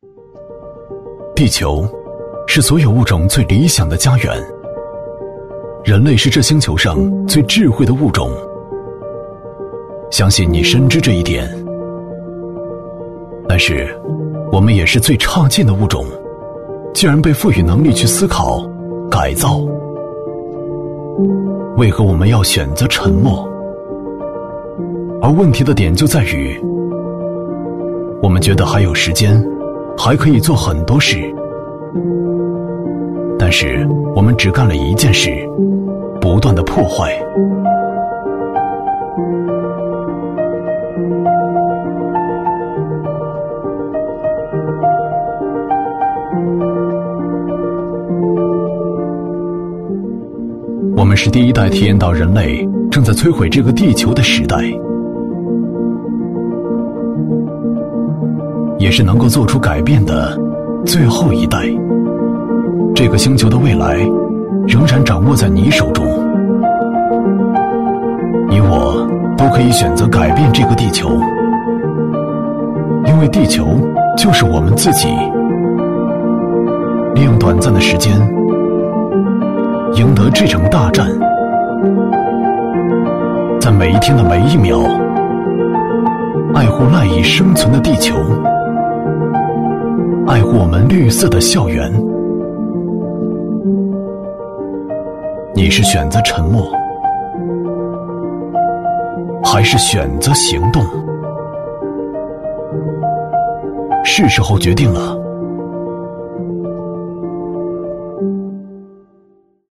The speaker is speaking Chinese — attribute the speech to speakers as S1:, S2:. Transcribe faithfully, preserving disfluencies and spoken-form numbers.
S1: 地球是所有物种最理想的家园，人类是这星球上最智慧的物种，相信你深知这一点。但是我们也是最差劲的物种，既然被赋予能力去思考改造，为何我们要选择沉默？而问题的点就在于，我们觉得还有时间，还可以做很多事，但是我们只干了一件事，不断的破坏。我们是第一代体验到人类正在摧毁这个地球的时代，也是能够做出改变的最后一代。这个星球的未来仍然掌握在你手中，你我都可以选择改变这个地球，因为地球就是我们自己。利用短暂的时间赢得这场大战，在每一天的每一秒爱护赖以生存的地球，爱护我们绿色的校园。你是选择沉默，还是选择行动？是时候决定了。